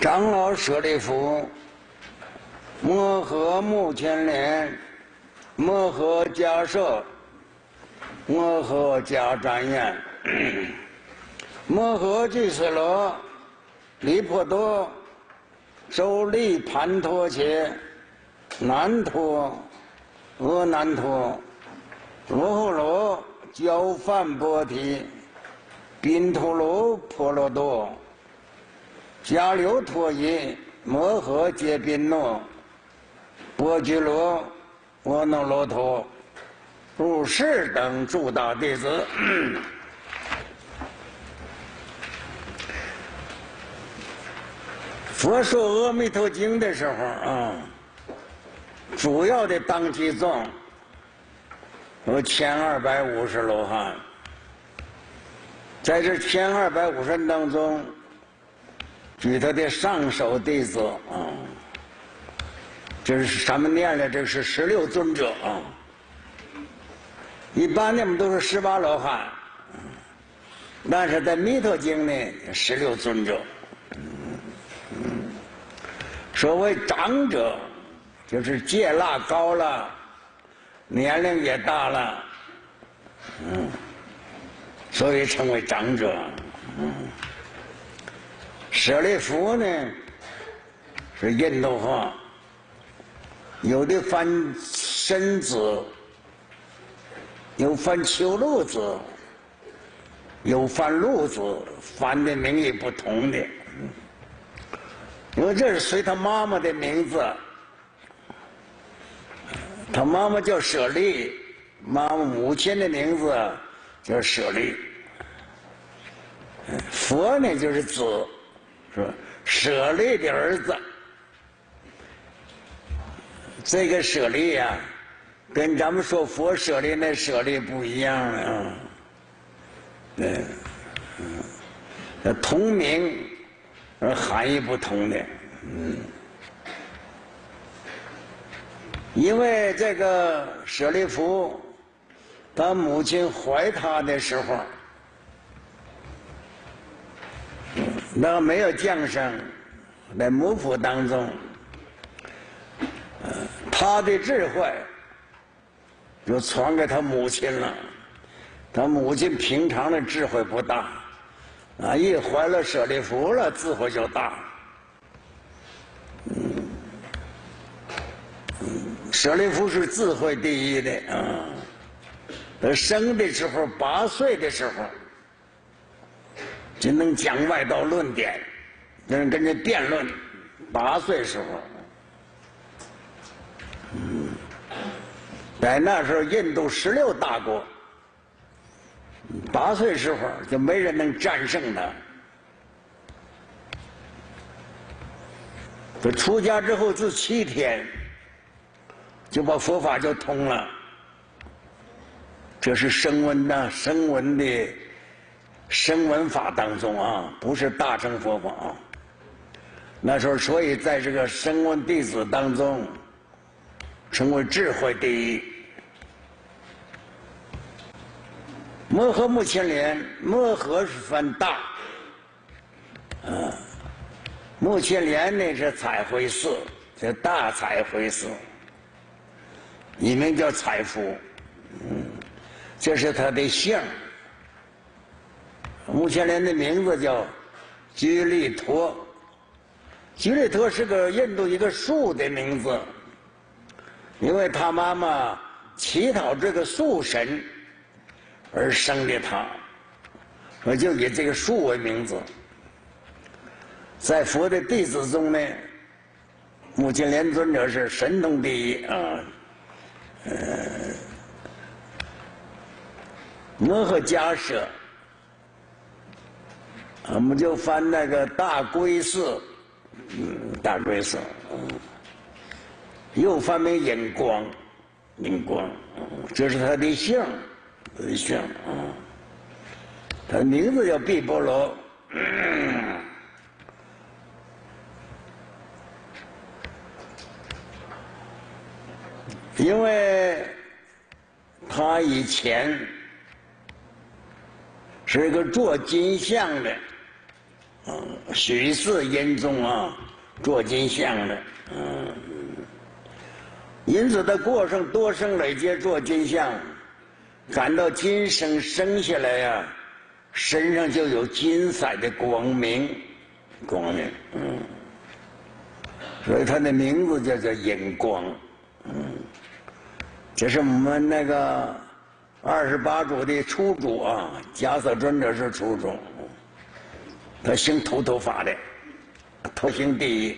长老舍利弗，摩诃目犍连，摩诃迦摄，摩诃迦旃延，摩诃俱舍罗，离婆多，周利盘陀伽，难陀，阿难陀，罗睺罗，焦梵波提，宾陀罗婆罗多，迦留陀夷，摩诃揭宾诺，波居罗，阿耨罗陀，如是等诸大弟子。佛说《阿弥陀经》的时候主要的当机众有1250罗汉，在这1250人当中，举他的上首弟子这是咱们念的，这是16尊者一般的我们都是18罗汉，但是在《弥陀经》呢，16尊者。所谓长者，就是戒腊高了，年龄也大了，所以称为长者。舍利弗呢是印度话，有的翻身子，有翻秋露子，有翻鹿子，翻的名义不同的。因为这是随他妈妈的名字，他妈妈叫舍利，母亲的名字叫舍利。佛呢就是子，是吧？舍利的儿子。这个舍利呀，跟咱们说佛舍利那舍利不一样啊。同名而含义不同的。因为这个舍利弗，他母亲怀他的时候，那没有降生，在母腹当中，他的智慧就传给他母亲了。他母亲平常的智慧不大，一怀了舍利弗了，智慧就大。舍利弗是智慧第一的他生的时候8岁的时候，就能讲外道论点，跟人辩论。8岁时候，在那时候印度16大国，8岁时候就没人能战胜他。他出家之后自7天，就把佛法就通了。这是声闻的声闻法当中不是大乘佛法那时候，所以在这个声闻弟子当中，成为智慧第一。摩诃目犍连，摩诃是分大，目犍连呢是彩绘寺，叫大彩绘寺，一名叫彩夫，这是他的姓。目犍连的名字叫居利陀，居利陀是个印度一个树的名字，因为他妈妈乞讨这个树神而生的他，我就以这个树为名字。在佛的弟子中呢，目犍连尊者是神通第一摩诃迦摄，我们就翻那个大龟寺，大龟寺，又翻名引光，这是他的姓，他名字叫毕波罗。因为他以前是个做金像的许是因中啊，做金像的，因此他过生多生累劫做金像，感到今生生下来呀，身上就有金色的光明，所以他的名字叫做银光，这是我们那个28祖的初祖啊，迦叶尊者是初祖，他姓秃头发的，头姓第一。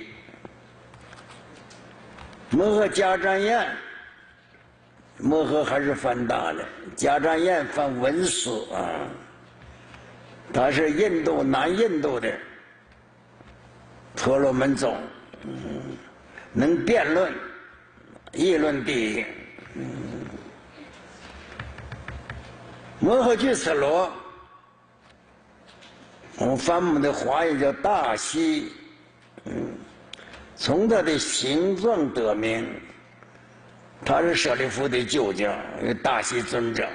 摩诃迦旃延，摩诃还是翻大的，迦旃延翻文思啊，他是印度南印度的婆罗门宗，能辩论，议论第一。摩诃俱絺罗，我们翻我们的华语叫大西，从他的形状得名，他是舍利弗的舅舅，大西尊者。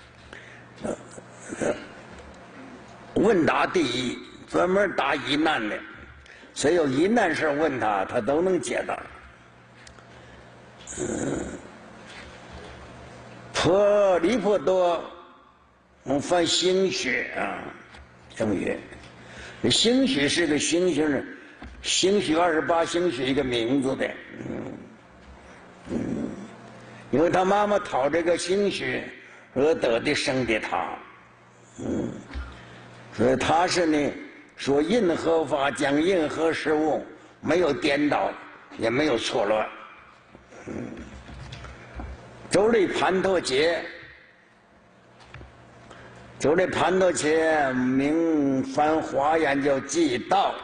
问答第一，专门答疑难的，所以有疑难事问他，他都能解答。婆离婆多，我们翻星许啊，星许，星许是个星星的。星许28星许一个名字的，因为他妈妈讨这个星许而得的生的他，所以他是呢说任何法讲任何事物没有颠倒，也没有错乱。周利盘陀伽，周利盘陀伽名翻华言叫寂道。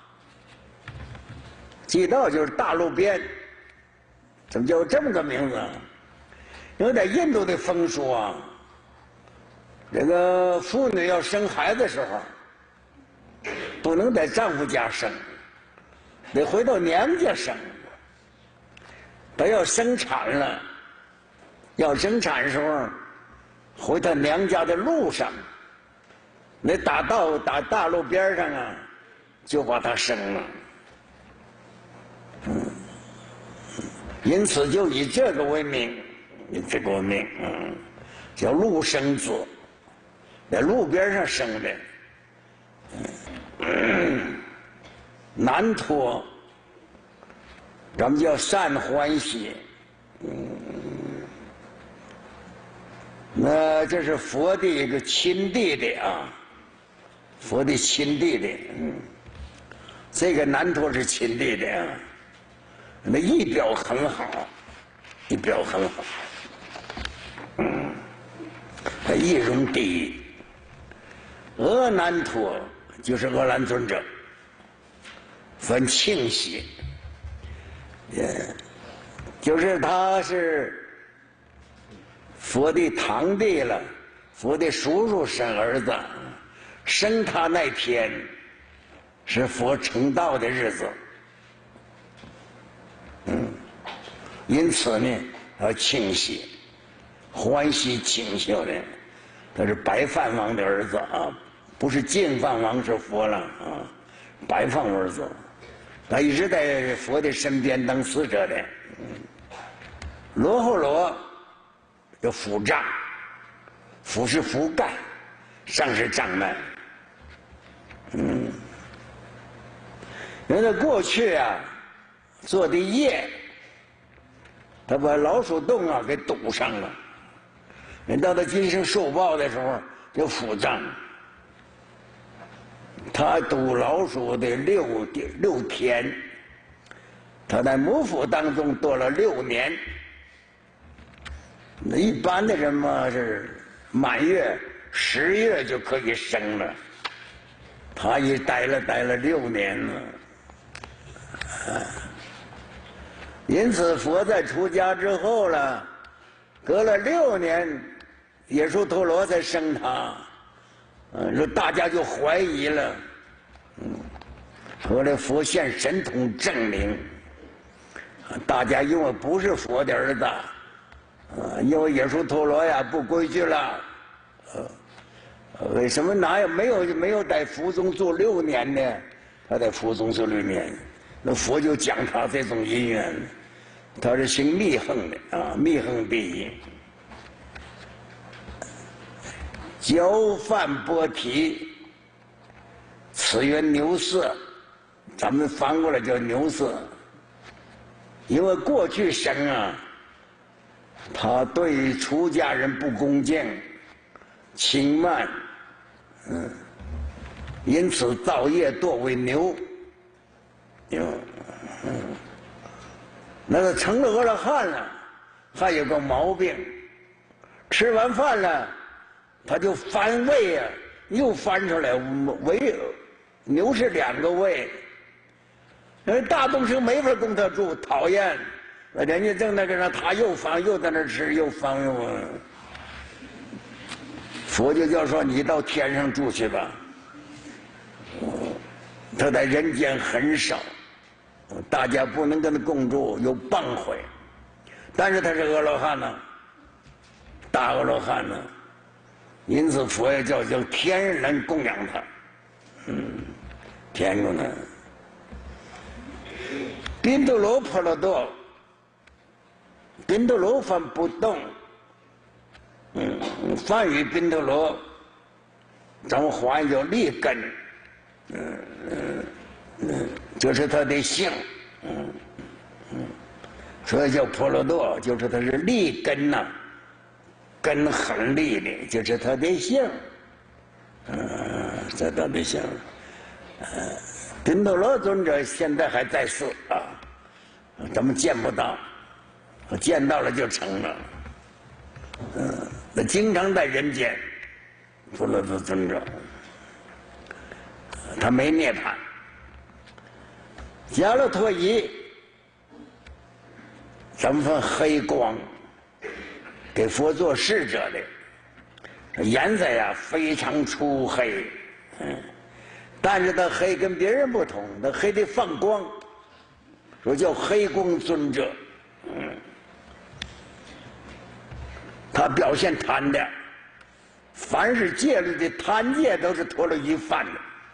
寂道就是大路边，怎么叫这么个名字？因为在印度的风俗啊，这个妇女要生孩子的时候，不能在丈夫家生，得回到娘家生。她要生产了，要生产的时候，回到娘家的路上，那打大路边上啊，就把她生了。因此就以这个为名，叫路生子，在路边上生的。难脱，咱们叫善欢喜。那这是佛的一个亲弟弟啊，佛的亲弟弟。这个难脱是亲弟弟啊。那仪表很好，仪表很好，他仪容第一。阿难陀就是阿难尊者，分庆喜，就是他是佛的堂弟了，佛的叔叔生儿子，生他那天是佛成道的日子。因此呢，要庆喜，欢喜庆幸的，他是白饭王的儿子啊，不是净饭王是佛了啊，白饭儿子，他一直在佛的身边当使者的。罗睺罗叫腹胀，腹是覆盖，上是胀满。因为他过去啊做的业。他把老鼠洞啊给堵上了，人到他今生受报的时候就腹胀。他堵老鼠的6天，他在母腹当中躲了6年。那一般的人嘛是满月10月就可以生了，他也待了6年了。因此，佛在出家之后了，隔了6年，耶输陀罗才生他。说大家就怀疑了。后来佛现神通证明，大家因为不是佛的儿子，因为耶输陀罗呀不规矩了， 为什么哪有没有在府中住6年呢？他在府中住6年，那佛就讲他这种因缘，他是姓密横的啊，密横第一。交饭波提，此曰牛色，咱们翻过来叫牛色。因为过去生啊，他对出家人不恭敬、轻慢，因此造业多为牛。那个成了阿罗汉了，还有个毛病，吃完饭了，他就翻胃啊，又翻出来胃，牛是2个胃。大东生没法供他住，讨厌。人家正那个让他又翻又在那吃，又翻又翻。佛就叫说你到天上住去吧。他在人间很少，大家不能跟他共住，有谤毁。但是他是阿罗汉呢，大阿罗汉呢，因此佛也叫天人供养他。天供呢。宾多罗婆罗多，宾多罗翻不动，梵语宾多罗，咱们华语叫利根，就是他的性，所以叫婆罗多，就是他是利根呐，根很利的，就是他的性，这他的性，宾多罗尊者现在还在世啊，咱们见不到，见到了就成了。那经常在人间，婆罗多尊者，他没涅槃。迦罗陀夷，咱们分黑光，给佛做侍者的，颜色呀非常粗黑，但是他黑跟别人不同，他黑得放光，说叫黑光尊者。他表现贪的，凡是戒律的贪戒都是陀罗夷犯的。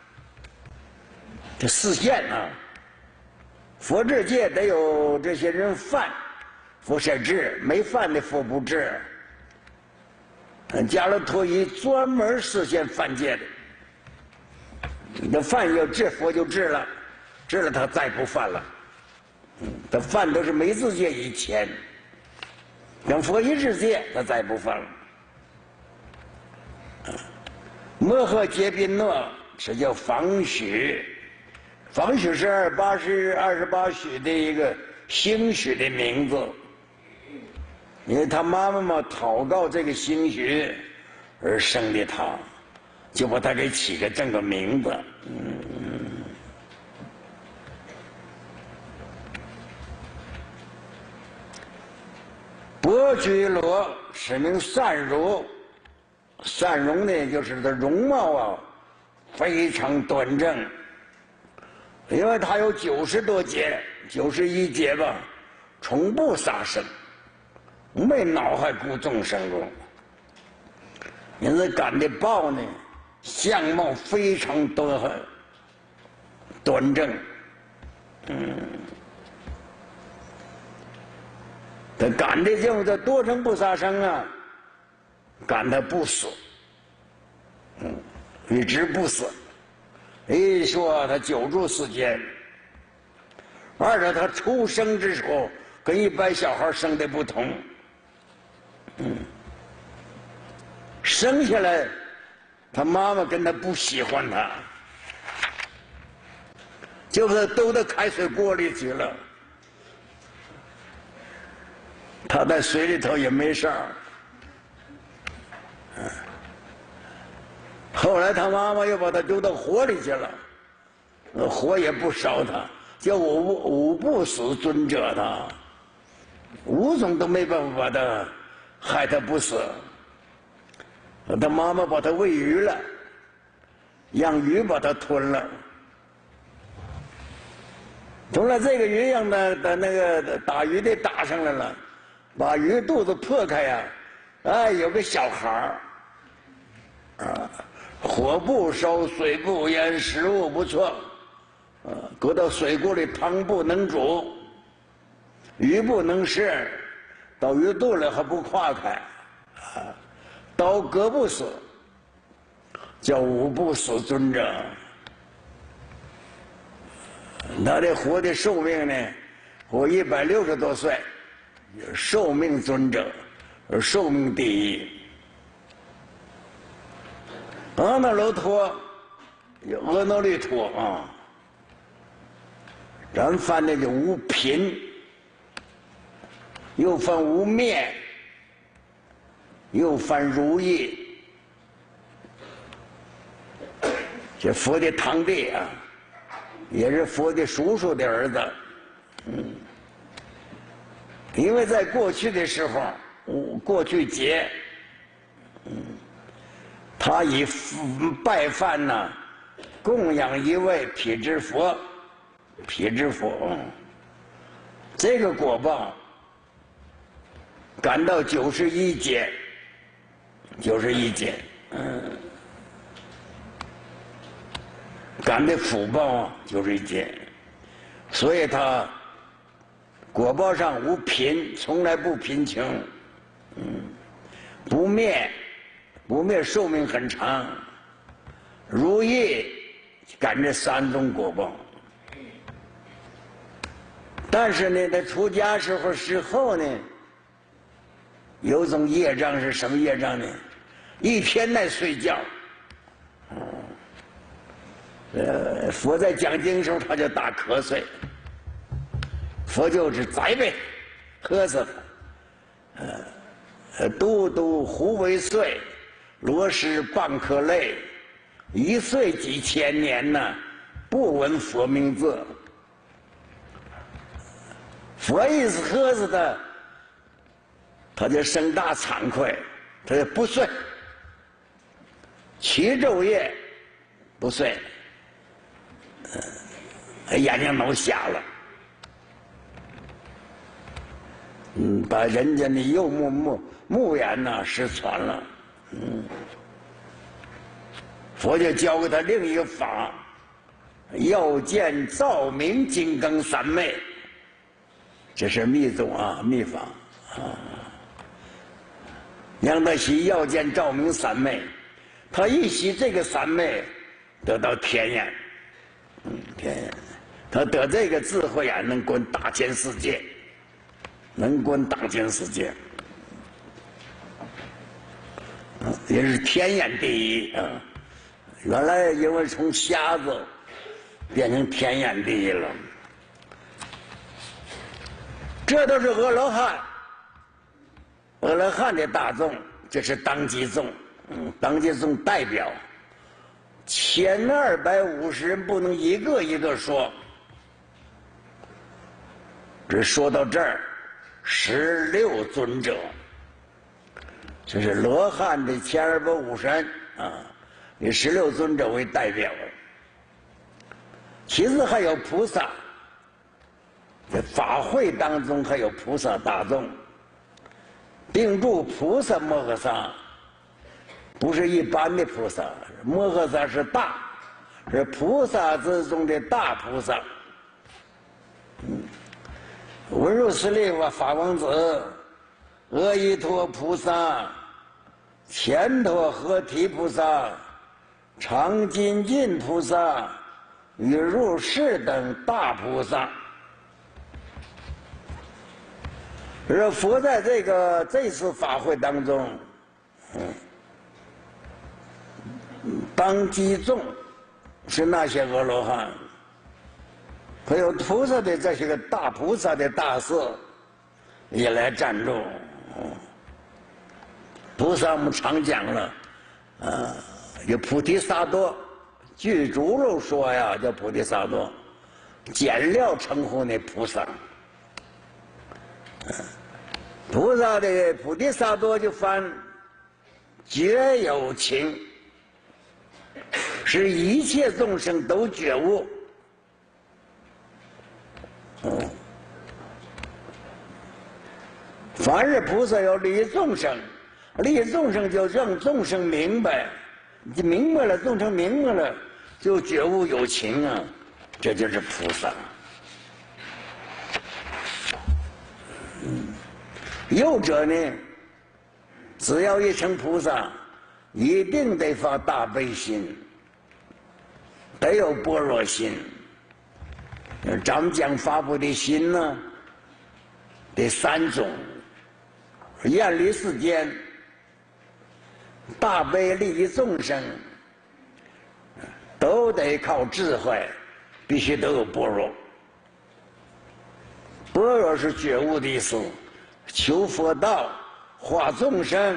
这4现啊，佛制戒得有这些人犯，佛才治；没犯的佛不治。迦罗陀夷专门4现犯戒的。那犯要治，佛就治了，治了他再不犯了。他犯都是没自戒以前，等佛一制戒，他再不犯了。摩诃揭宾诺是叫房许，房许是28许的一个兴许的名字，因为他妈妈嘛祷告这个兴许而生的他。就把他给起个这个名字，波居罗是名善如，善容呢就是他容貌啊非常端正，因为他有90多劫，91劫吧，从不杀生，没恼害故众生过，因此感的报呢。相貌非常端正，他赶的就是多生不杀生啊，赶他不死，一直不死。一说他久住世间，二者他出生之时跟一般小孩生的不同，生下来。他妈妈跟他不喜欢他，就把他丢到开水锅里去了。他在水里头也没事儿。后来他妈妈又把他丢到火里去了，火也不烧他，叫五不死尊者他，5种都没办法把他害他不死。他妈妈把他喂鱼了，让鱼把他吞了。从来这个鱼让他那个打鱼的打上来了，把鱼肚子破开呀，有个小孩儿， 火不烧，水不淹，食物不错。搁到水锅里，汤不能煮，鱼不能食，到鱼肚里还不化开，刀割不死，叫五不死尊者。他的活的寿命呢，活160多岁，寿命尊者，寿命第一。阿那罗陀，阿那律陀啊，咱翻的就无贫，又翻无灭，又翻如意。这佛的堂弟啊，也是佛的叔叔的儿子。因为在过去的时候，过去劫，他以拜饭呢，供养一位毗支佛，这个果报赶到91劫，91劫，赶的福报91劫，所以他果报上无贫，从来不贫穷，不灭，寿命很长，如意赶这3种果报。但是呢，他出家时候呢，有种业障是什么业障呢？一天在睡觉。佛在讲经的时候，他就打瞌睡，佛就是栽呗，喝死他。都督胡为岁，罗什半颗泪，一岁几千年呢，不闻佛名字。佛一是喝死他，他就生大惭愧，他就不睡，7昼夜不睡，眼睛都瞎了。把人家的右目眼呢失传了。佛就教给他另一个法，要见照明金刚三昧，这是密宗啊，密法啊。让他习要见照明三昧，他一习这个三昧，得到天眼，天眼，他得这个智慧眼，能观大千世界。能观大千世界，也是天眼第一啊！原来因为从瞎子变成天眼第一了，这都是阿罗汉，阿罗汉的大众，这是当机众，当机众代表1250人，不能一个一个说，只说到这儿。16尊者，这是罗汉的1250人啊，以16尊者为代表。其次还有菩萨，在法会当中还有菩萨大众，定住菩萨摩诃萨，不是一般的菩萨，摩诃萨是大，是菩萨之中的大菩萨。文殊师利法王子、阿逸陀菩萨、乾陀合提菩萨、常精进菩萨与入世等大菩萨。而佛在这次法会当中，当机众是那些阿罗汉。还有菩萨的这些个大菩萨的大士也来站住。菩萨我们常讲了，有菩提萨埵，据主路说呀，叫菩提萨埵，简料称呼那菩萨。菩萨的菩提萨埵就翻觉有情，使一切众生都觉悟。凡是菩萨要利益众生，利益众生就让众生明白， 你明白了，弄成明白了，就觉悟有情啊，这就是菩萨。有者呢，只要一成菩萨，一定得发大悲心，得有般若心。咱们讲发布的心呢，得三种：远离世间，大悲利益众生，都得靠智慧，必须都有般若。般若是觉悟的意思，求佛道，化众生。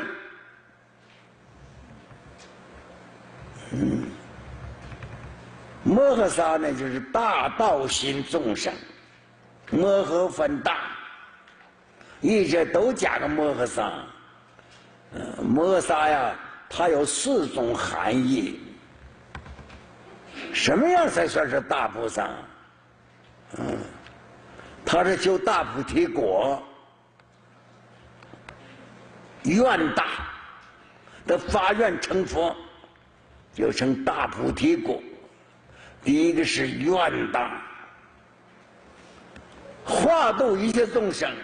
摩诃萨呢，就是大道心众生。摩诃分大，一直都加个摩诃萨。摩诃萨呀，它有4种含义。什么样才算是大菩萨？他是求大菩提果，愿大，的发愿成佛，就成大菩提果。第一个是愿大，化度一切众生。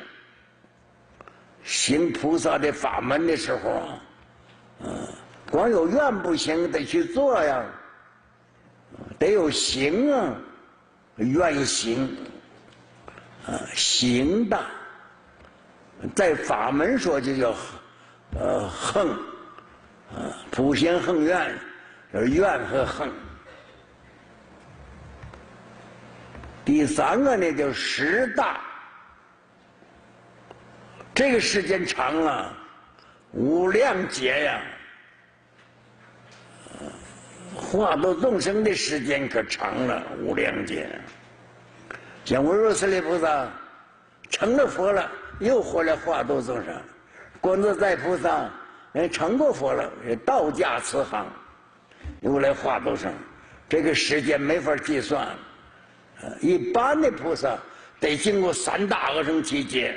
行菩萨的法门的时候光有愿不行，得去做呀，得有行啊，愿行。行大，在法门说就叫恒，普贤恒愿，就是愿和恒。第3个呢，叫识大。这个时间长了，无量劫呀，化度众生的时间可长了，无量劫。像文殊师利菩萨成了佛了，又回来化度众生；观自在菩萨成过佛了，道驾慈航，又来化度众生。这个时间没法计算。一般的菩萨得经过3大阿僧祇劫，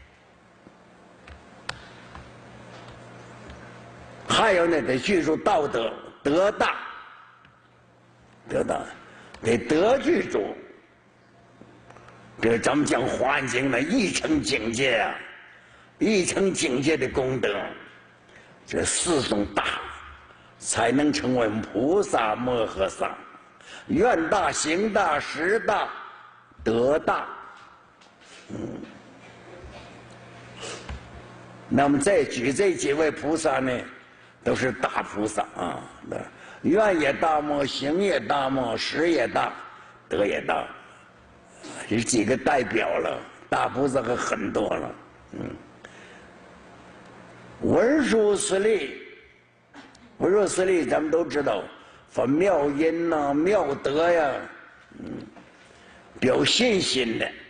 还有呢，得具足道德，德大，得德具足。这咱们讲《华严经》呢，一成境界啊，一成境界的功德，这4种大，才能成为菩萨摩诃萨。愿大、行大、识大、德大。那么再举这几位菩萨呢，都是大菩萨啊，愿也大莫，行也大莫，识也大，德也大。这几个代表了，大菩萨可很多了。文殊师利，文殊师利咱们都知道，分妙音呐、妙德呀，表信心的。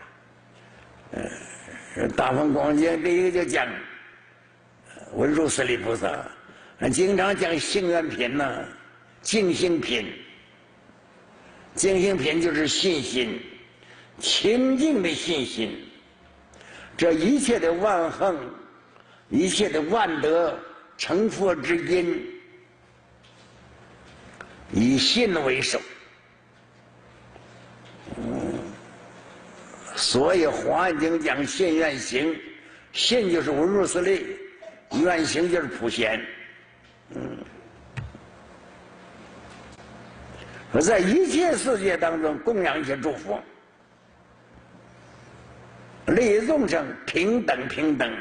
大梵广经第一个就讲文殊师利菩萨，经常讲行愿品呐、净行品。净行品就是信心。清净的信心，这一切的万恒，一切的万德，成佛之因，以信为首。所以《华严经》讲信愿行，信就是文殊师利，愿行就是普贤。而在一切世界当中供养一切诸佛。利益众生，平等平等。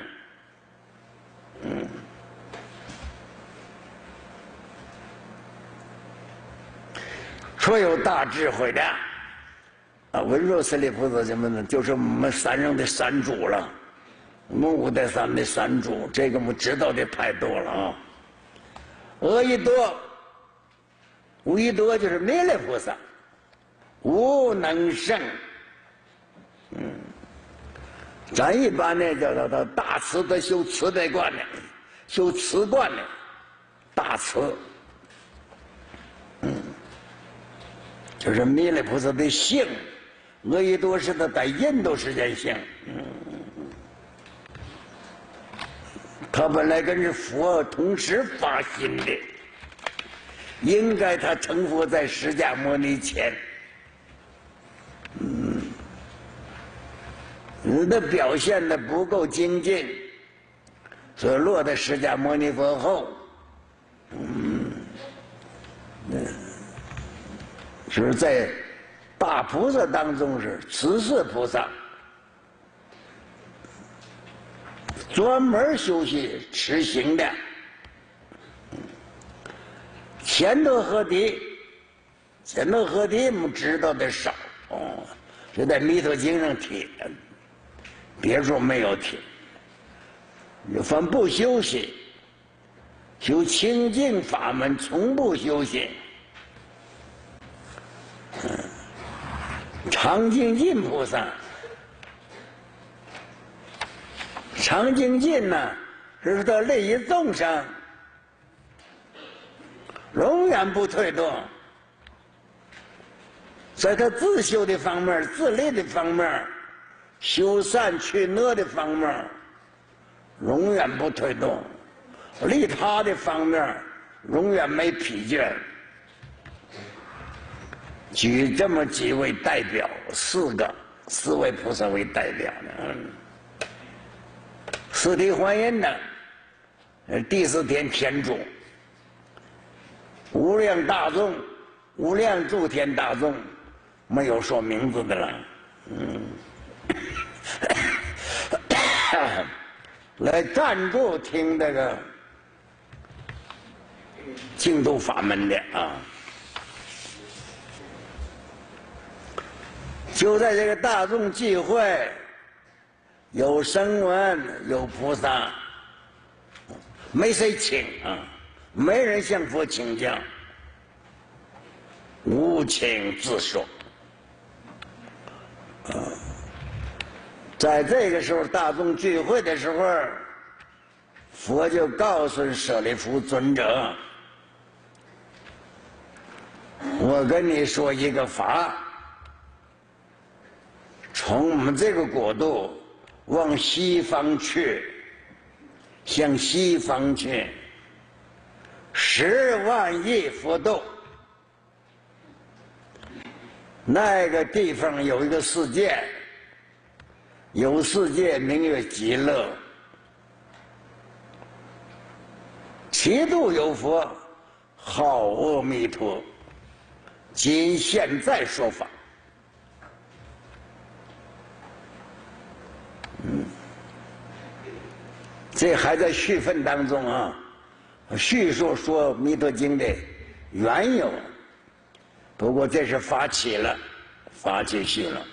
说有大智慧的文殊师利菩萨什么呢？就是我们3人的三主了，我们5代3的三主，这个我们知道的太多了啊。阿逸多，无逸多就是弥勒菩萨，无能胜。咱一般呢叫他大慈的修慈悲观的，修慈观的，大慈。就是弥勒菩萨的性，阿逸多是他在印度时间性。他本来跟着佛同时发心的， 应该他成佛在释迦牟尼前。你的表现的不够精进，所以落在释迦牟尼佛后。是在大菩萨当中是慈氏菩萨，专门修习持行的。前头何敌我们知道的少是在《弥陀经》上提，别处没有提。凡不修习，修清净法门，从不修习。常精进菩萨，常精进呢，是他利益众生，永远不退动。在他自修的方面、自利的方面、修善去恶的方面，永远不退动；利他的方面，永远没疲倦。举这么几位代表，四位菩萨为代表呢。四谛观音呢，第四天天主，无量大众，无量诸天大众，没有说名字的了。来赞助听这个净土法门的啊。就在这个大众聚会，有声闻，有菩萨，没谁请啊，没人向佛请教，无请自说。在这个时候，大众聚会的时候，佛就告诉舍利弗尊者：“我跟你说一个法。”从我们这个国度往西方去，向西方去，10万亿佛度。那个地方有一个世界，有世界名曰极乐，其度有佛，号阿弥陀，今现在说法。这还在续分当中啊，叙述说《弥陀经》的缘由。不过这是发起了，发起续了。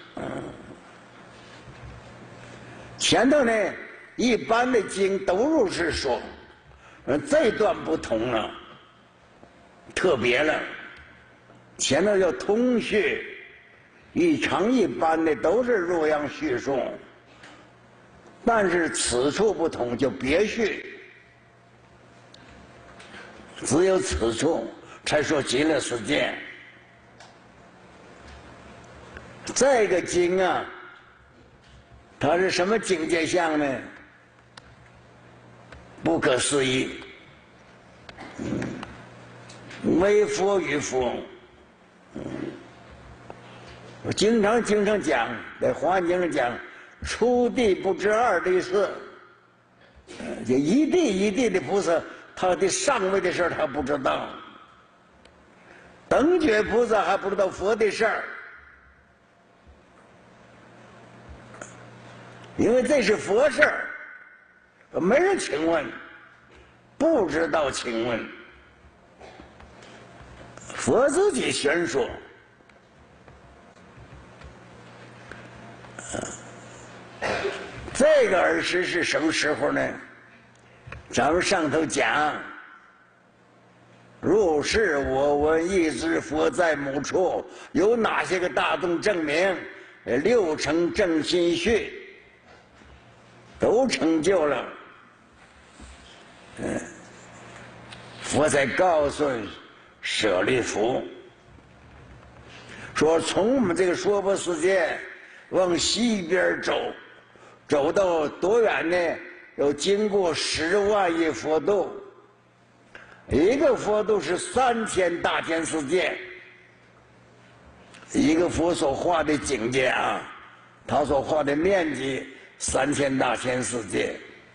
前头呢，一般的经都如是说，这段不同了，特别了。前头叫通序，一常一般的都是如样叙述。但是此处不同，就别序，只有此处才说极乐世界。这个经啊，它是什么境界相呢？不可思议，微佛与佛。我经常讲，在《华严经》上讲。初地不知二地事，这一地的菩萨，他的上位的事他不知道，等觉菩萨还不知道佛的事儿，因为这是佛事儿，没人请问，不知道请问，佛自己宣说。这个儿时是什么时候呢？咱们上头讲，如是我闻一知佛在某处，有哪些个大众证明？6成正心序都成就了。佛才告诉舍利弗说，从我们这个娑婆世界往西边走。走到多远呢？要经过10万亿佛度， 一个佛都是3000大千世界，一个佛所画的境界啊，他所画的面积3000大千世界。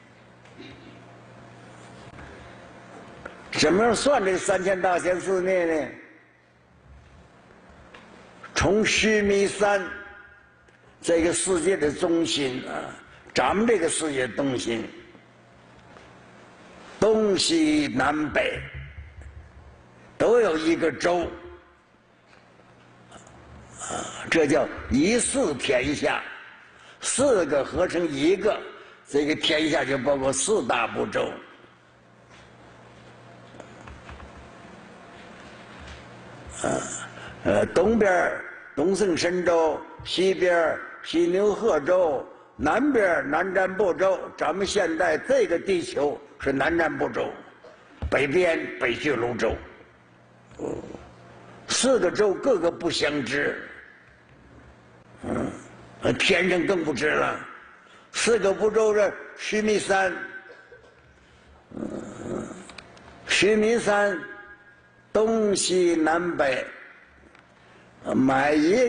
怎么样算这3000大千世界呢？从须弥山这个世界的中心啊，咱们这个世界中心，东西南北都有一个洲，这叫一四天下，4个合成一个，这个天下就包括4大部洲。东边东胜神州，西边西牛贺州，南边南瞻部洲。咱们现在这个地球是南瞻部洲，北边北俱泸州。4个州各个不相知。天上更不知了。4个部洲的须弥山，须弥山东西南北。每一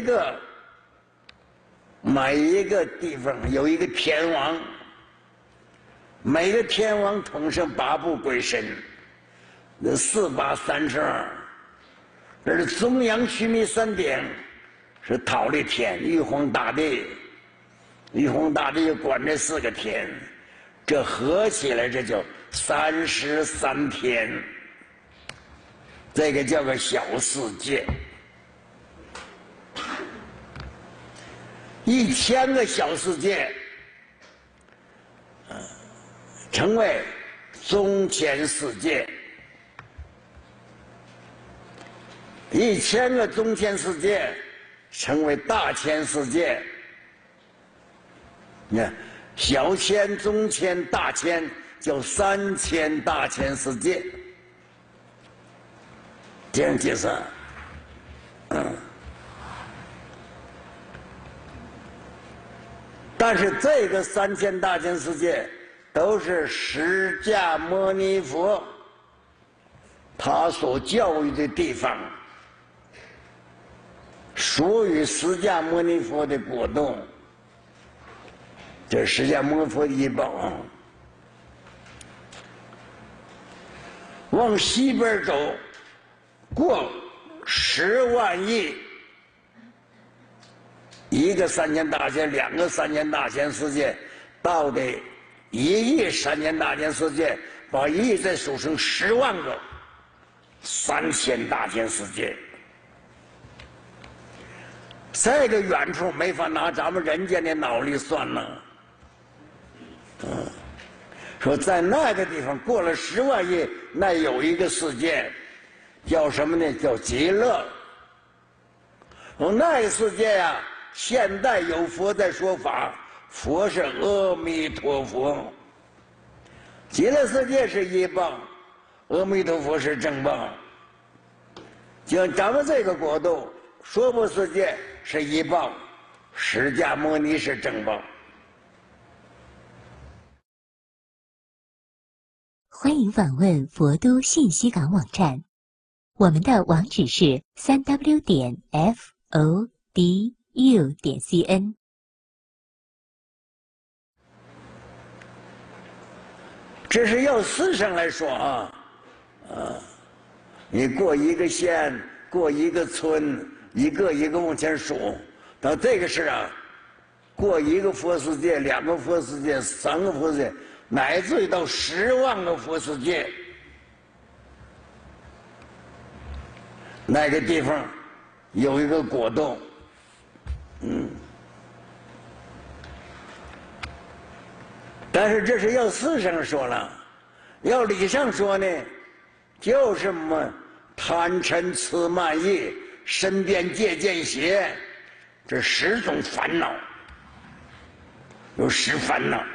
个地方有一个天王，每个天王统摄8部鬼神，那4832，这是中央须弥山顶，是忉利天，玉皇大帝，玉皇大帝管这4个天，这合起来这叫33天，这个叫个小世界。1000个小世界，称为中千世界。1000个中千世界称为大千世界。你看，小千、中千、大千叫3000大千世界，这样计算。但是这个3000大千世界都是释迦牟尼佛他所教育的地方，属于释迦牟尼佛的国度，这是释迦牟尼佛的医宝。往西边走，过10万亿。一个3000大千，2个3000大千世界，到的1亿3000大千世界，把1亿再数成10万个3000大千世界。这个远处没法拿咱们人间的脑力算了。说在那个地方过了10万亿，那有一个世界，叫什么呢？叫极乐。那个世界呀。现代有佛在说法，佛是阿弥陀佛，极乐世界是一棒，阿弥陀佛是正棒。就咱们这个国度，娑婆世界是一棒，释迦牟尼是正棒。 欢迎访问佛都信息港网站，我们的网址是3w.fodu.cn。 这是要事上来说啊，你过一个县，过一个村，一个一个往前数，到这个是啊，过一个佛世界，2个佛世界，3个佛世界，乃至于到10万个佛世界，那个地方有一个果冻，但是这是要事上说了，要理上说呢，就是什么贪嗔痴慢疑、身边戒见邪，这10种烦恼，有10烦恼，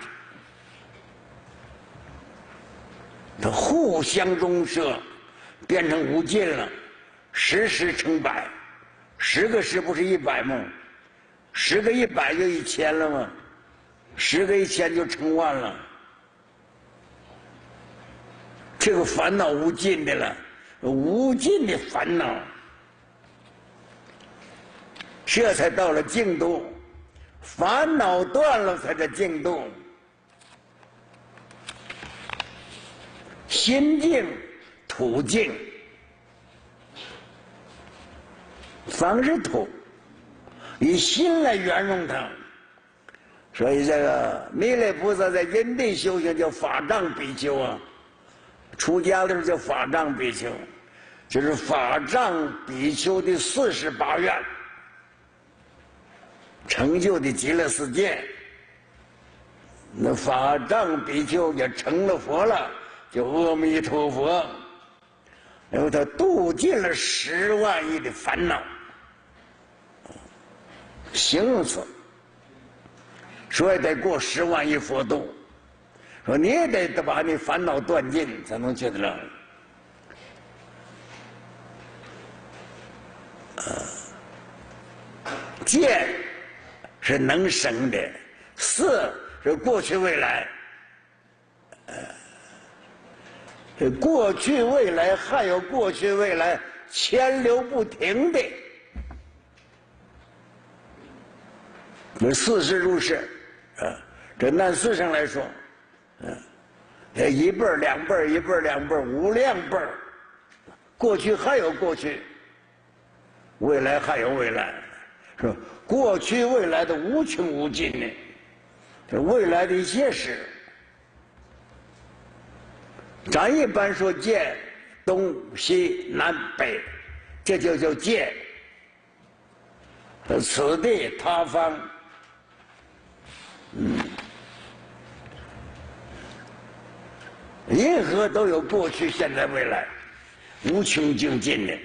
它互相融摄，变成无尽了，10乘100，10个10不是100吗？10个100就1000了吗？10个1000就成万了。 这个烦恼无尽的了，无尽的烦恼，这才到了净土。烦恼断了，才是净土。心净土净，凡是土，以心来圆融它。所以这个弥勒菩萨在因地修行叫法藏比丘啊，出家的时候叫法藏比丘，就是法藏比丘的48愿成就的极乐世界。那法藏比丘也成了佛了，叫阿弥陀佛。然后他度尽了10万亿的烦恼，形容词。所以得过10万亿佛度，说你也得把你烦恼断尽，才能去得了。见是能生的，色是过去未来，这过去未来还有过去未来牵流不停的，这事实如是。这按世上来说，一辈儿两辈儿，一辈儿两辈儿，无量辈儿，过去还有过去，未来还有未来，是吧？过去未来的无穷无尽的，这未来的一切事，咱一般说见东西南北，这就叫见。此地他方。任何都有过去、现在、未来，无穷尽尽的。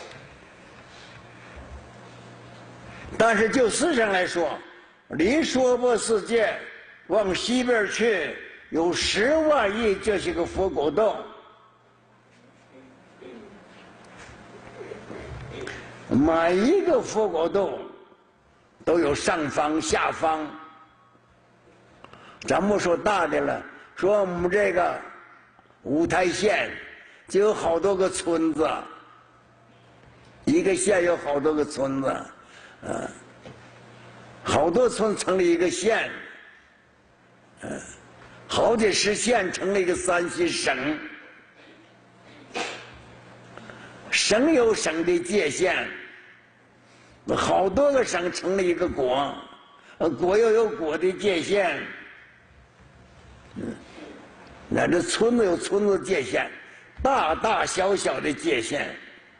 但是就事上来说，离娑婆世界往西边去有10万亿这些个佛国洞，每一个佛国洞都有上方、下方。咱不说大的了，说我们这个五台县就有好多个村子，一个县有好多个村子，好多村成立一个县，好几十县成立一个山西省，省有省的界限，好多个省成立一个国，国又有国的界限。那这村子有村子界限，大大小小的界限。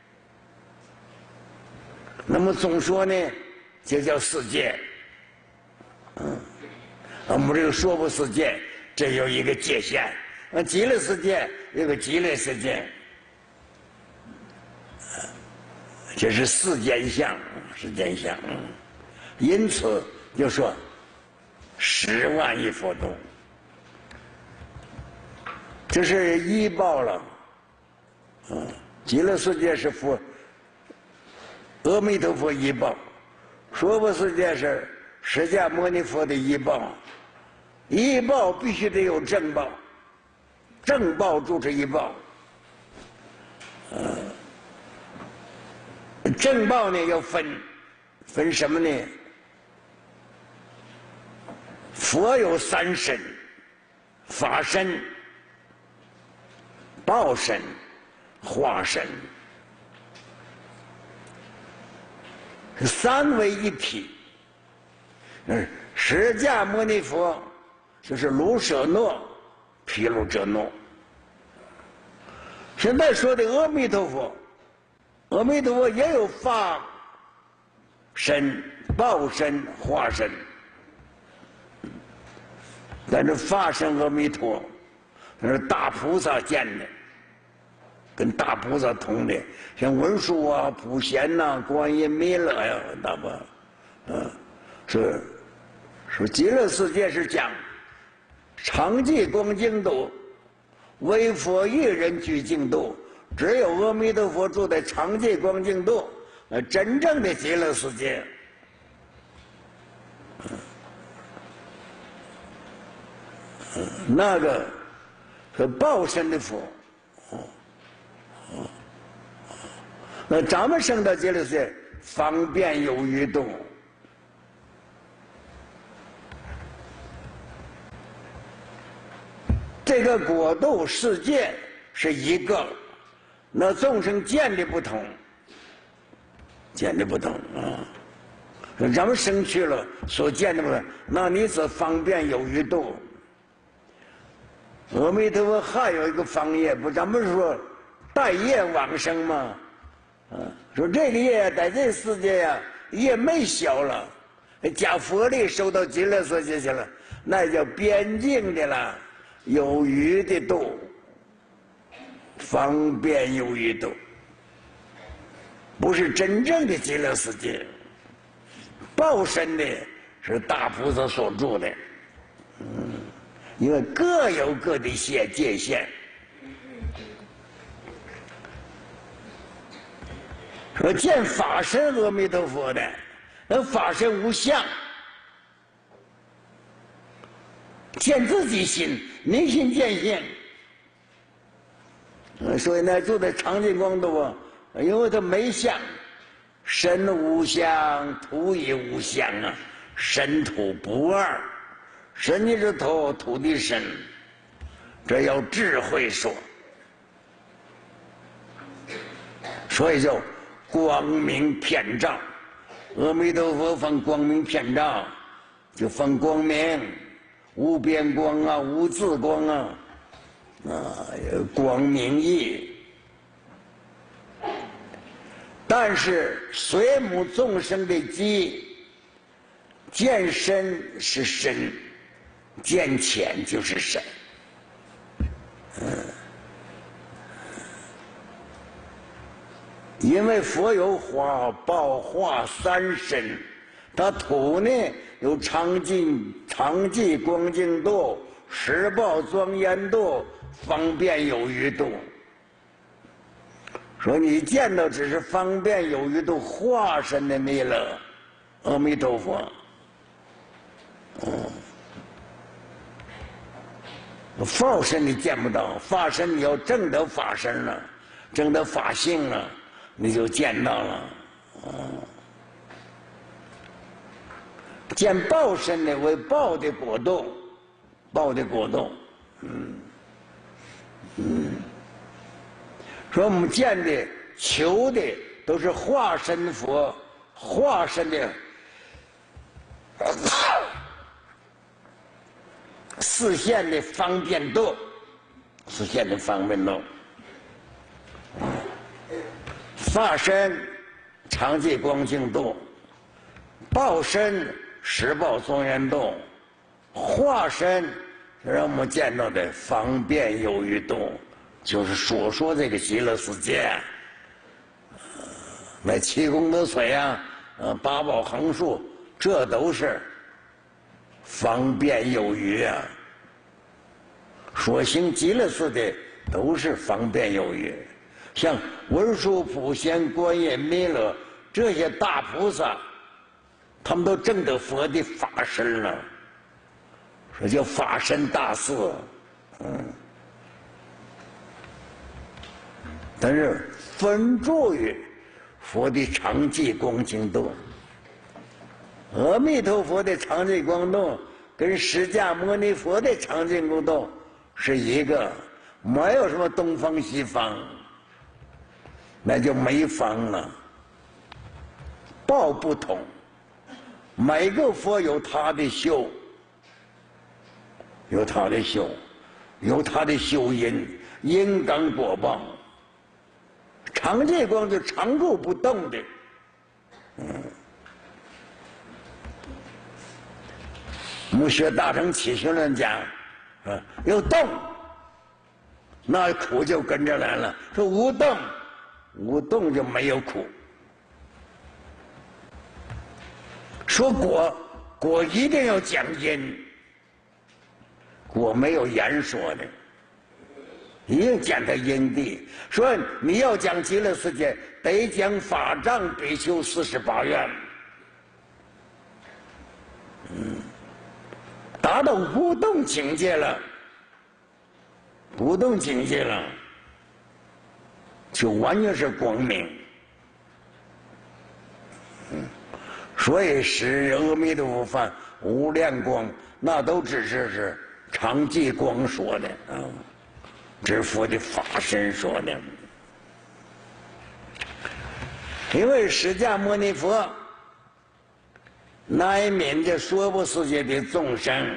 那么总说呢，这叫世界。我们这个娑婆世界，这有一个界限；极乐世界有个极乐世界，这是世间相，世间相。因此就说10万亿佛度。这是依报了，极乐世界是佛，阿弥陀佛依报，娑婆世界是释迦牟尼佛的依报，依报必须得有正报，正报助持依报，正报呢要分什么呢？佛有3身，法身。报身、化身，3为一体。释迦牟尼佛就是卢舍那、毗卢遮那。现在说的阿弥陀佛，阿弥陀佛也有法身、报身、化身，但是法身阿弥陀那是大菩萨见的。跟大菩萨同的，像文殊啊、普贤呐、观音、弥勒呀，那么，说极乐世界是讲常寂光净土，唯佛一人居净土，只有阿弥陀佛住在常寂光净土，真正的极乐世界。那个是报身的佛。 那咱们升到极乐世界，方便有余度。这个国度世界是一个，那众生见的不同，见的不同啊。咱们升去了，所见的不同，那你是方便有余度。阿弥陀佛还有一个方业，不，咱们说带业往生嘛，说这个业在这世界呀，业没消了，加佛力收到极乐世界去了，那叫边境的了，有余的度，方便有余度，不是真正的极乐世界。报身的是大菩萨所住的，因为各有各的界限。说见法身阿弥陀佛的，那法身无相，见自己心，明心见性。所以呢，住在常寂光度啊，因为他没相。身无相，土也无相啊，身土不二，身的头，土的身，这要智慧说，所以叫光明遍照。阿弥陀佛放光明遍照，就放光明，无边光啊，无自光啊，光明义。但是随母众生的机，见身是身，见浅就是身。因为佛有花报化三身，他土呢有常寂光净度、实报庄严度、方便有余度。说你见到只是方便有余度化身的弥勒阿弥陀佛，报身你见不到，法身你要证得法身了，证得法性了，你就见到了。见报身的为报的果度，报的果度，说我们见的、求的都是化身佛、化身的示现的方便度，示现的方便度。法身常寂光净度，报身实报庄严度，化身让我们见到的方便有余度。就是所说这个极乐世界，那七功德水啊，八宝横竖，这都是方便有余啊。所行极乐世界都是方便有余，像文殊普贤观音弥勒这些大菩萨，他们都证得佛的法身了，说叫法身大士，但是分住于佛的常寂光净度。阿弥陀佛的常寂光度跟释迦牟尼佛的常寂光度是一个，没有什么东方西方，那就没方了。报不同，每个佛有他的修，有他的修，有他的修因，因感果报。常寂光就常住不动的，我们学大乘起信论讲，有动，那苦就跟着来了。说无动，无动就没有苦。说果，果一定要讲因，果没有言说的。一定讲他因地，说你要讲极乐世界，得讲法藏比丘48愿，达到不动境界了，不动境界了，就完全是光明， 所以是阿弥陀佛犯无量光，那都只是常寂光说的啊，这是佛的法身说的。因为释迦牟尼佛乃悯这娑婆世界的众生，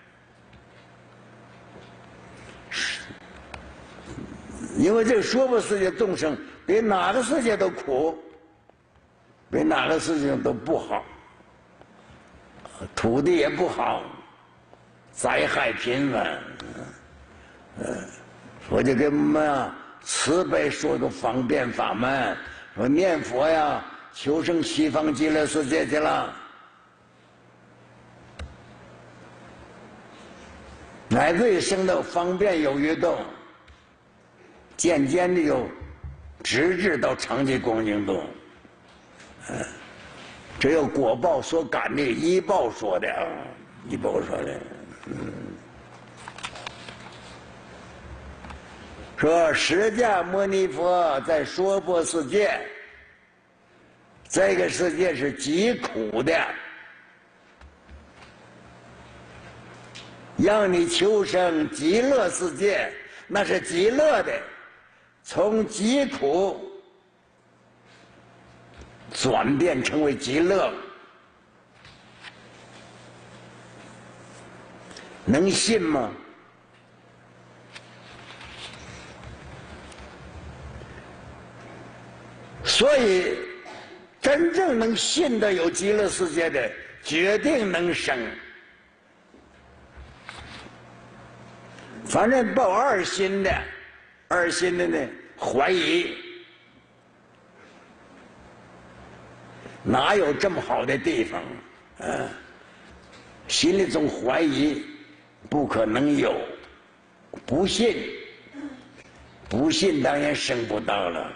因为这娑婆世界众生比哪个世界都苦，比哪个世界都不好，土地也不好，灾害频繁。我就给我们慈悲说个方便法门，说念佛呀，求生西方极乐世界去了。乃至于生到方便有余度，渐渐的又直至到常寂光明度。这有果报所感的依报说的啊，依报说的。说释迦牟尼佛在娑婆世界，这个世界是极苦的，让你求生极乐世界，那是极乐的，从极苦转变成为极乐，能信吗？所以真正能信的有极乐世界的，决定能生。反正抱二心的，二心的呢怀疑，哪有这么好的地方？心里总怀疑，不可能有，不信，不信当然生不到了。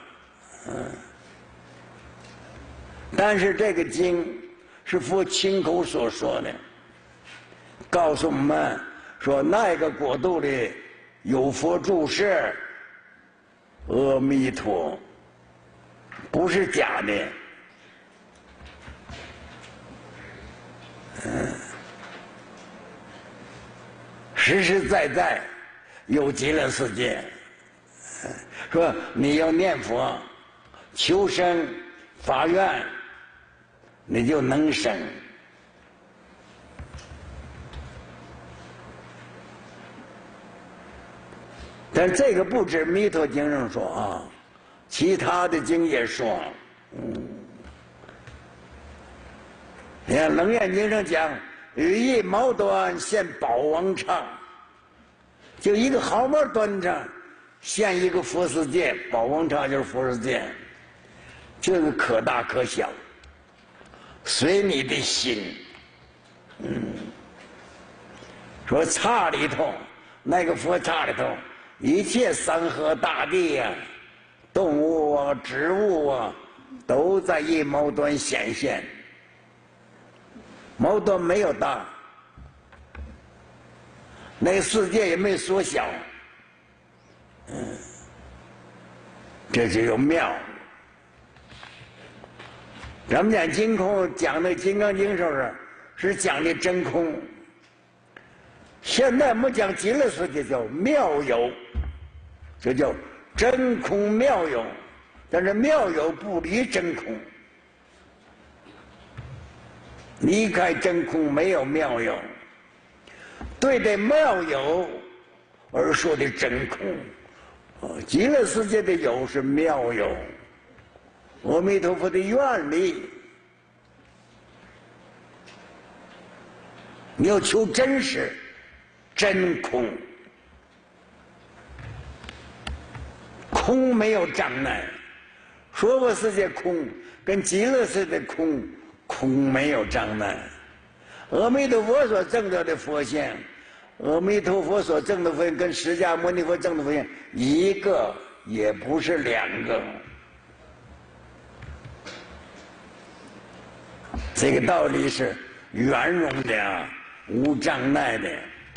但是这个经是佛亲口所说的，告诉我们说那个国度里有佛住世，阿弥陀，不是假的。实实在在有极乐世界。说你要念佛求生发愿，你就能生。但这个不止弥陀经上说啊，其他的经也说。你看《楞严经》上讲，羽翼毛端现宝王刹，就一个毫毛端上现一个佛世界，宝王刹就是佛世界，这个可大可小，随你的心。说刹里头那个佛刹里头，一切山河大地呀、动物啊、植物啊，都在一毛端显现。毛端没有大，那个世界也没缩小。这就有妙。咱们讲金空，讲那《金刚经》时候是讲的真空。现在我们讲极乐世界叫妙有，这叫真空妙有。但是妙有不离真空，离开真空没有妙有。对待妙有而说的真空，极乐世界的有是妙有，阿弥陀佛的愿力。你要求真实，真空，空没有障碍。娑婆世界空跟极乐世界空，空没有障碍。阿弥陀佛所证得的佛性，阿弥陀佛所证的佛性跟释迦牟尼佛证的佛性一个也不是两个。这个道理是圆融的，无障碍的。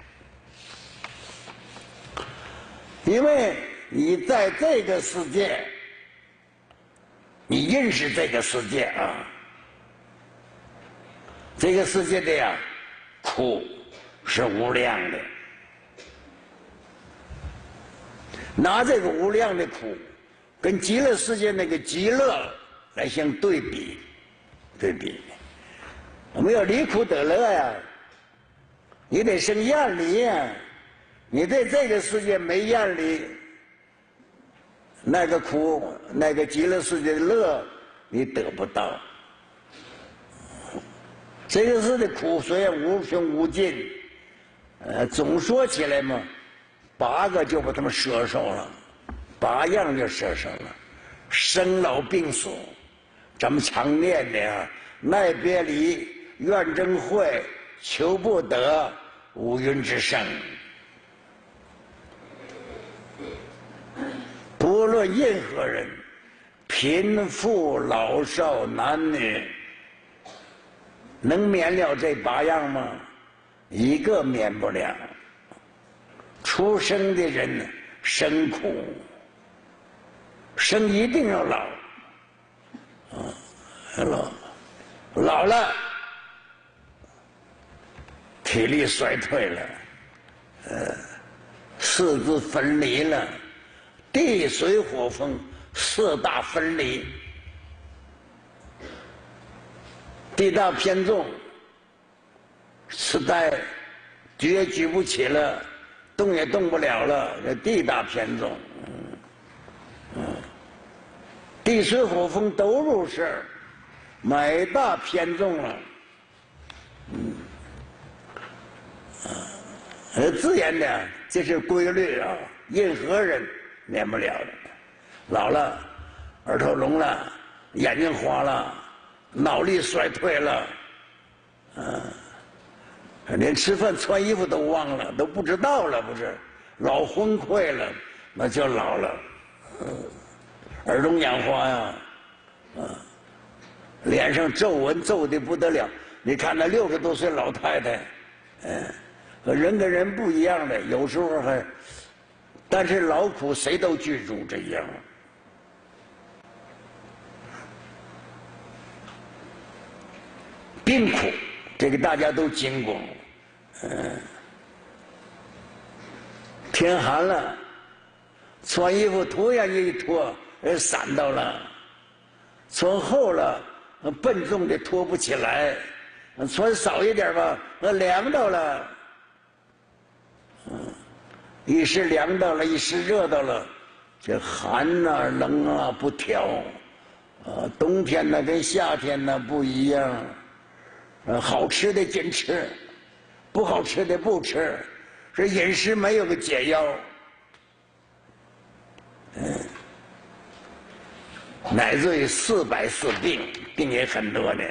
因为你在这个世界，你认识这个世界啊， 这个世界的呀，苦是无量的。拿这个无量的苦，跟极乐世界那个极乐来相对比，我们要离苦得乐呀，你得生厌离呀。你对这个世界没厌离，那个苦，那个极乐世界的乐，你得不到。这个世界的苦虽然无穷无尽，总说起来嘛，8个就把他们摄受了，8样就摄受了，生老病死，咱们常念的啊，奈别离，怨憎会，求不得，五蕴之生。不论任何人，贫富老少男女，能免了这8样吗？一个免不了。出生的人生苦，生一定要老，老了，体力衰退了，四肢分离了，地水火风4大分离，地大偏重，痴呆，举也举不起了，动也动不了了，这地大偏重，地水火风都入世，每大偏重了，自然的，这是规律啊，任何人免不了的。老了，耳朵聋了，眼睛花了，脑力衰退了，连吃饭穿衣服都忘了，都不知道了，不是？老昏聩了，那就老了。耳聋眼花呀，脸上皱纹皱的不得了。你看那60多岁老太太，人跟人不一样的，有时候还，但是劳苦谁都记住这样。病苦，这个大家都经过。天寒了，穿衣服突然一脱，闪到了；穿厚了，笨重的脱不起来；穿少一点吧，凉到了。一时凉到了，一时热到了，这寒啊冷啊不调，冬天呢跟夏天呢不一样。好吃的尽吃，不好吃的不吃，这饮食没有个解药。乃至于440病，病也很多呢。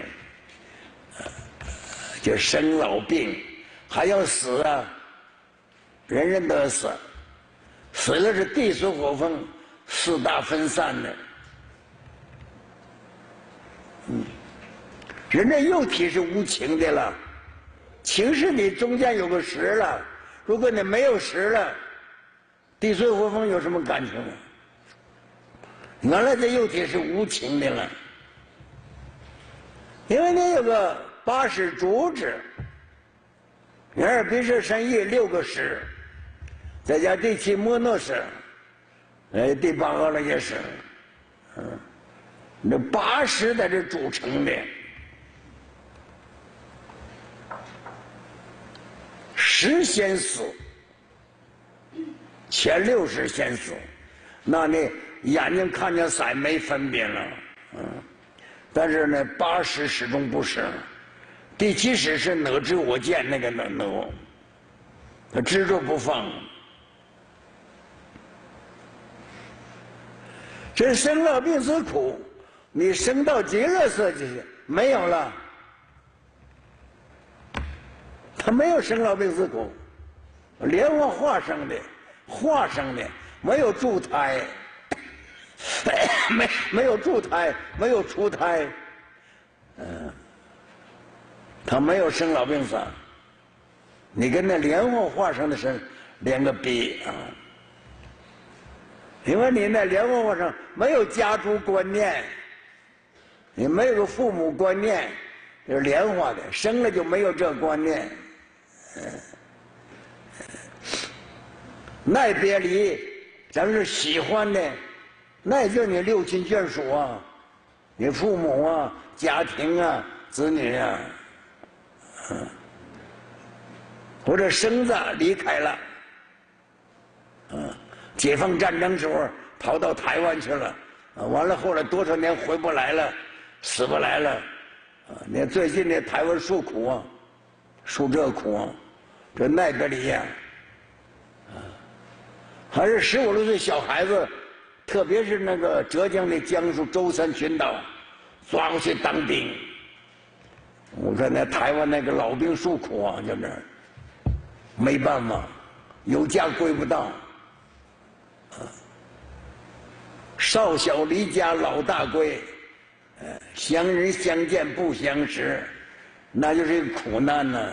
就生老病，还要死啊！人人都要死，死了是地水火风4大分散的。人的肉体是无情的了，情是你中间有个实了，如果你没有实了，地水火风有什么感情啊？原来这肉体是无情的了，因为你有个8识主旨，眼耳鼻舌身意6个识，再加第7摩诺识，第8阿赖耶识，那8识在这组成的。10先死，前6识先死，那你眼睛看见色没分别了，但是呢8识始终不是，第7识是哪知我见那个哪，他执着不放。这生老病死苦，你生到极乐世界没有了。他没有生老病死苦，莲花化生的，没有助胎，没有助胎，没有出胎，他没有生老病死。你跟那莲花化生的是连个逼啊！因为你那莲花化生没有家族观念，你没有个父母观念， 就是莲花的，生了就没有这观念。爱别离，咱们是喜欢的，那也就你六亲眷属啊，你父母啊、家庭啊、子女啊，或者生子离开了，解放战争时候跑到台湾去了，完了后来多少年回不来了，死不来了，你看最近这台湾受苦啊，受这苦啊，这奈别离呀，还是15、16岁小孩子，特别是那个浙江的江苏舟山群岛，抓过去当兵。我看那台湾那个老兵受苦啊，就那儿没办法，有家归不到。少小离家老大归，乡人相见不相识，那就是一个苦难呢。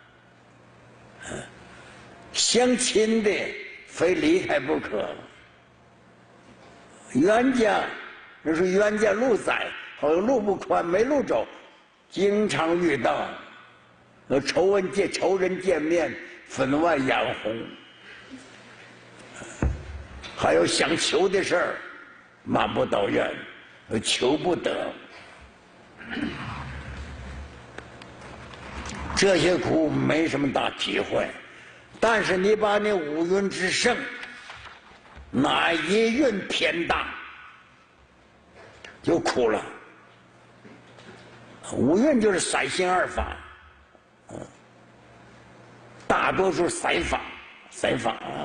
相亲的非离开不可。冤家，那是冤家路窄，好像路不宽，没路走，经常遇到。仇人见面，分外眼红。还有想求的事儿，满不到愿，求不得。这些苦没什么大体会，但是你把那五蕴之盛，哪一蕴偏大，就苦了。五蕴就是三心二法，大多数三法啊。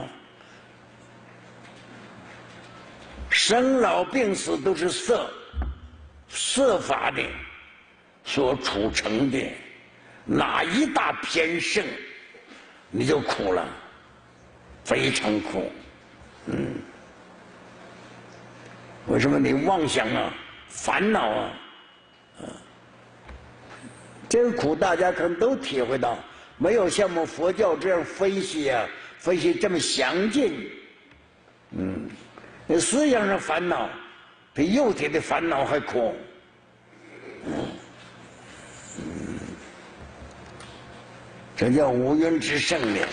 生老病死都是色法的所储成的，哪一大偏盛，你就苦了，非常苦。为什么你妄想啊、烦恼啊？这个苦大家可能都体会到，没有像我们佛教这样分析啊，分析这么详尽。那思想上烦恼，比肉体的烦恼还苦。这叫五蕴之盛的，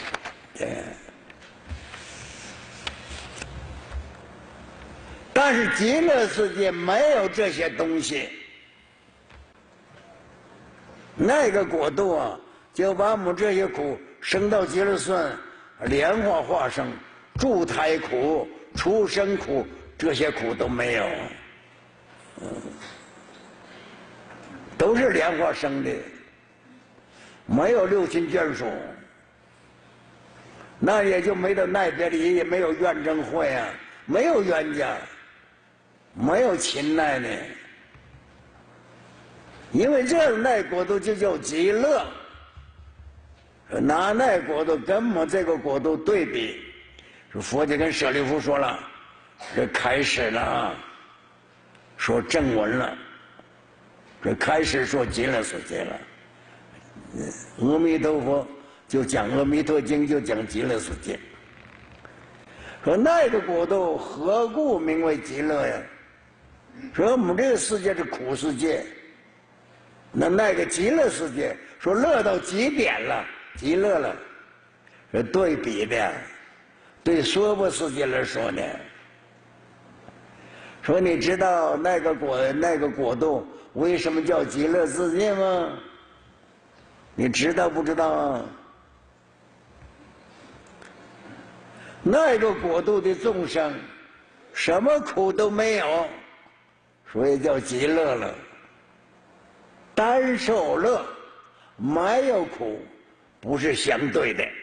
但是极乐世界没有这些东西。那个国度啊，就把我们这些苦升到极乐村，莲花化生，住胎苦、出生苦，这些苦都没有，都是莲花生的，没有六亲眷属，那也就没有奈别离，也没有怨憎会啊，没有冤家，没有亲奈呢。因为这样那国度就叫极乐，拿那国度跟我们这个国度对比，佛就跟舍利弗说了，这开始了啊，说正文了，这开始说极乐世界了。阿弥陀佛就讲《阿弥陀经》，就讲极乐世界。说那个国度何故名为极乐呀？说我们这个世界是苦世界。那个极乐世界说乐到极点了，极乐了，是对比的。对娑婆世界来说呢，说你知道那个国度为什么叫极乐世界吗？你知道不知道啊？那个国度的众生什么苦都没有，所以叫极乐了。单受乐，没有苦，不是相对的。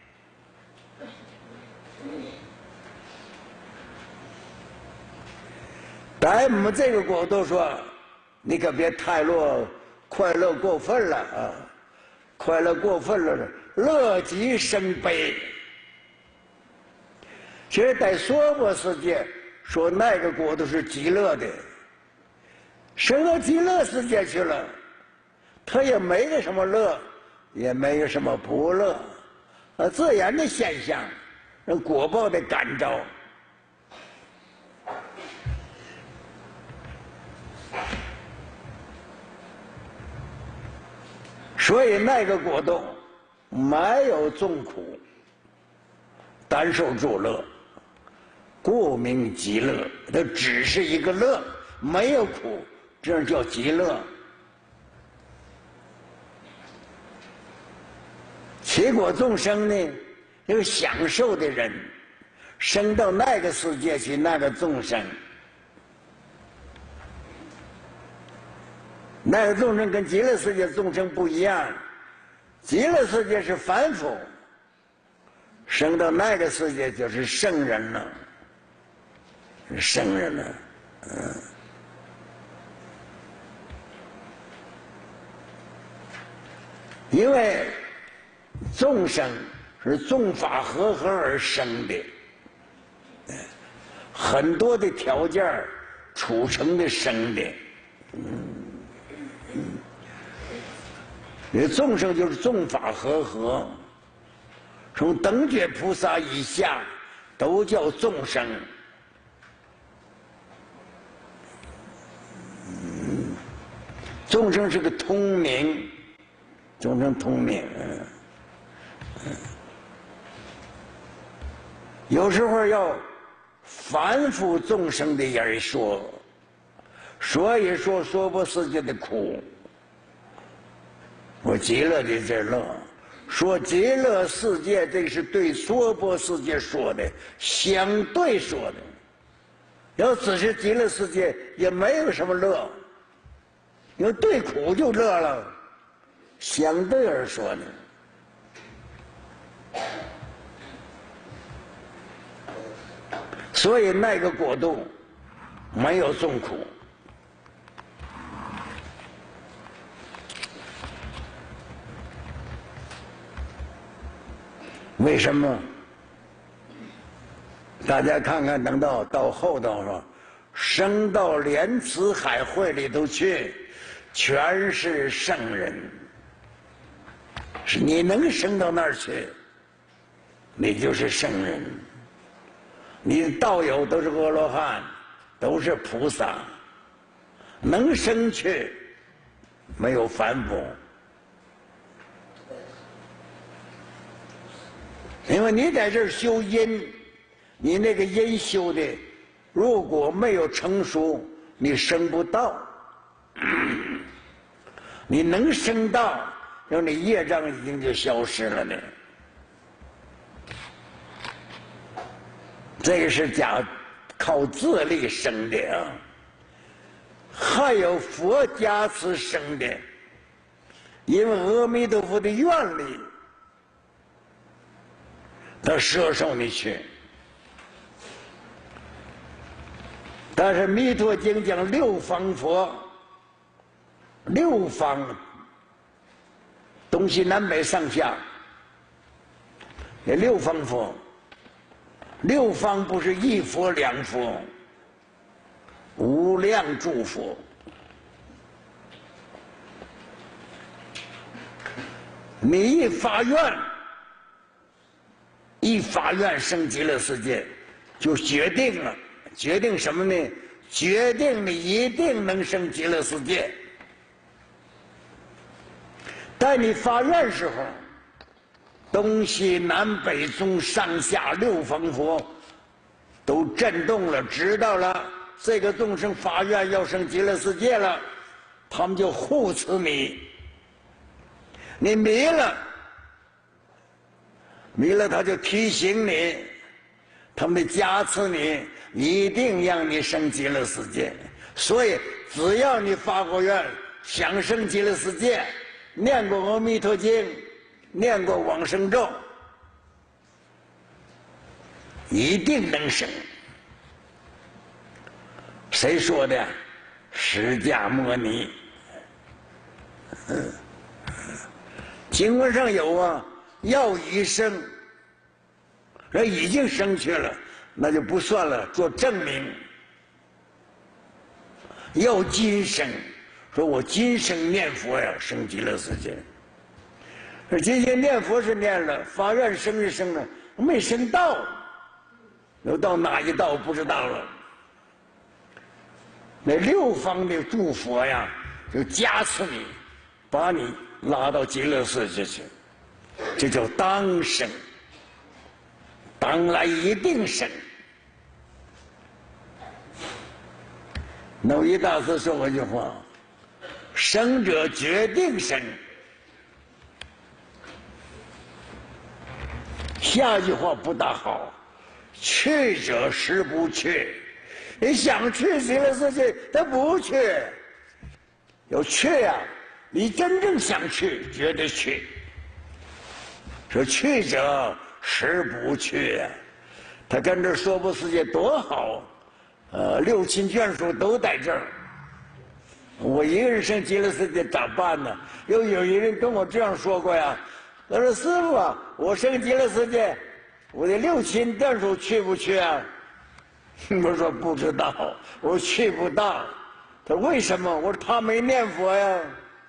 在我们这个国度说，你可别太快乐过分了啊！快乐过分了，乐极生悲。其实，在娑婆世界说那个国度是极乐的，升到极乐世界去了。他也没有什么乐，也没有什么不乐，自然的现象，果报的感召。 所以那个国度没有众苦，单受诸乐，故名极乐。它只是一个乐，没有苦，这叫极乐。其果众生呢，这个享受的人，升到那个世界去，那个众生，那个众生跟极乐世界众生不一样。极乐世界是凡夫，升到那个世界就是圣人了，圣人了，因为众生是众法和合而生的，很多的条件促成的生的，众生就是众法和合，从等觉菩萨以下都叫众生。众生是个通明，众生通明。有时候要反复众生的人说，所以说娑婆世界的苦，我极乐的这乐，说极乐世界，这是对娑婆世界说的，相对说的。要只是极乐世界，也没有什么乐，因为对苦就乐了，相对而说的。所以那个国度没有众苦。为什么？大家看看，等到后头说，升到莲池海会里头去，全是圣人。是你能升到那儿去，你就是圣人。你的道友都是阿罗汉，都是菩萨，能升去，没有凡夫。因为你在这儿修因，你那个因修的，如果没有成熟，你升不到。你能升到，让你业障已经就消失了呢。这个是讲靠自力生的啊，还有佛加持生的，因为阿弥陀佛的愿力，他摄受你去。但是《弥陀经》讲六方佛，六方，东西南北上下，也六方佛。六方不是一佛两佛，无量诸佛。你一发愿，一发愿升极乐世界，就决定了，决定什么呢？决定你一定能升极乐世界。但你发愿时候，东西南北中上下六方佛都震动了，知道了这个众生发愿要升极乐世界了，他们就护持你。你迷了，迷了他就提醒你，他们加持你，一定让你升极乐世界。所以只要你发过愿想升极乐世界，念过阿弥陀经，念过往生咒，一定能升。谁说的？释迦牟尼。经文上有啊，要已升，人已经升去了，那就不算了，做证明。要今生，说我今生念佛呀，升极乐世界。今天念佛是念了，发愿升是升了，没升到，又到哪一道不知道了。那六方的诸佛呀，就加持你，把你拉到极乐世界去，这叫当生。当来一定生。耨益大师说过一句话：“生者决定生。”下一句话不大好：“去者实不去。”你想去极乐世界，他不去。要去呀，你真正想去，绝对去。说去者实不去呀，他跟这说不世界多好，六亲眷属都在这儿。我一个人上极乐世界咋办呢？有一人跟我这样说过呀，他说：“师傅啊，我上极乐世界，我的六亲眷属去不去啊？”我说不知道，我去不到。他说为什么？我说他没念佛呀，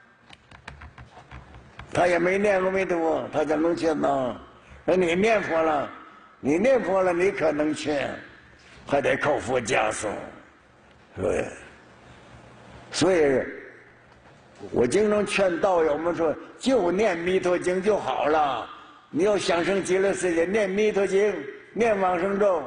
他也没念阿弥陀佛，他怎么能去呢？说你念佛了，你念佛了，你可能去，还得靠佛加持，是不是？所以，我经常劝道友们说，就念弥陀经就好了。你要想生极乐世界，念弥陀经，念往生咒。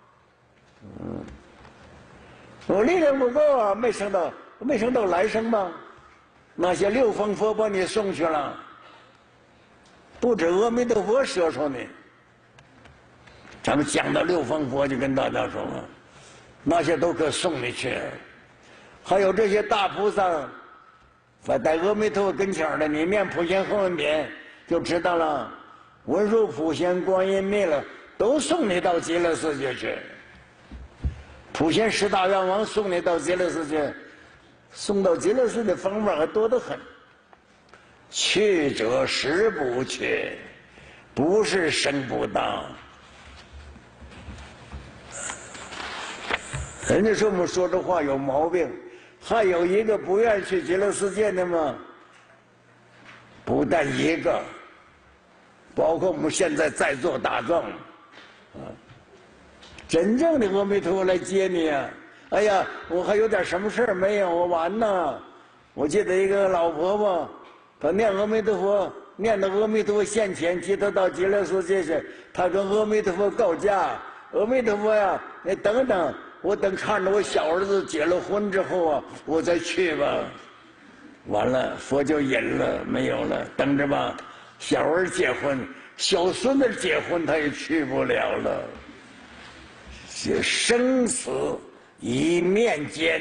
我力量不够啊，没升到来生吗？那些六方佛把你送去了，不止阿弥陀佛舍说你。咱们讲到六方佛，就跟大家说了，那些都可送你去。还有这些大菩萨，在阿弥陀佛跟前的，你念普贤行文品就知道了。文殊普贤观音弥勒都送你到极乐世界去。普贤十大愿王送你到极乐世界，送到极乐世界方法还多得很。去者实不去，不是生不当。人家说我们说这话有毛病，还有一个不愿意去极乐世界的吗？不但一个，包括我们现在在座大众，真正的阿弥陀佛来接你啊！哎呀，我还有点什么事儿没有？我完呢。我记得一个老婆婆，她念阿弥陀佛，念到阿弥陀佛现前，接她到极乐世界去。她跟阿弥陀佛告假：“阿弥陀佛呀，你等等，我等看着我小儿子结了婚之后啊，我再去吧。”完了，佛就引了，没有了，等着吧。小儿结婚，小孙子结婚，他也去不了了。生死一念间，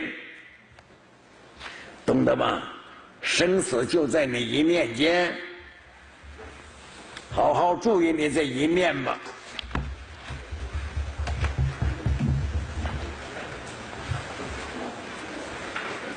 懂得吧？生死就在你一念间，好好注意你这一念吧。